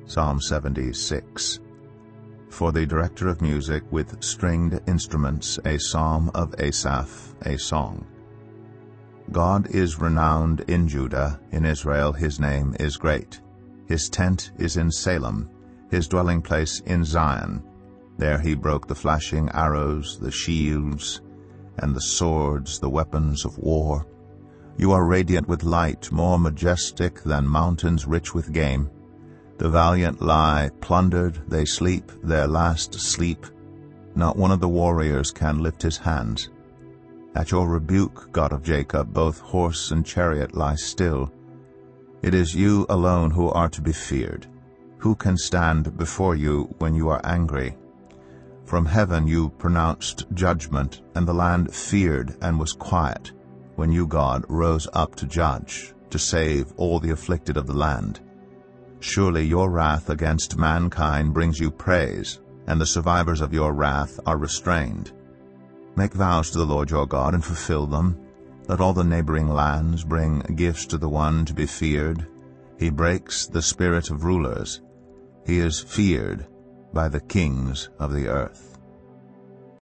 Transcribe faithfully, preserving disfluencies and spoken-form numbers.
Psalm seventy-six. For the director of music with stringed instruments, a psalm of Asaph, a song. God is renowned in Judah, in Israel his name is great. His tent is in Salem, his dwelling place in Zion. There he broke the flashing arrows, the shields, and the swords, the weapons of war. You are radiant with light, more majestic than mountains rich with game. The valiant lie plundered, they sleep their last sleep. Not one of the warriors can lift his hands. At your rebuke, God of Jacob, both horse and chariot lie still. It is you alone who are to be feared. Who can stand before you when you are angry? From heaven you pronounced judgment, and the land feared and was quiet, when you, God, rose up to judge, to save all the afflicted of the land. Surely your wrath against mankind brings you praise, and the survivors of your wrath are restrained. Make vows to the Lord your God and fulfill them. Let all the neighboring lands bring gifts to the one to be feared. He breaks the spirit of rulers. He is feared by the kings of the earth.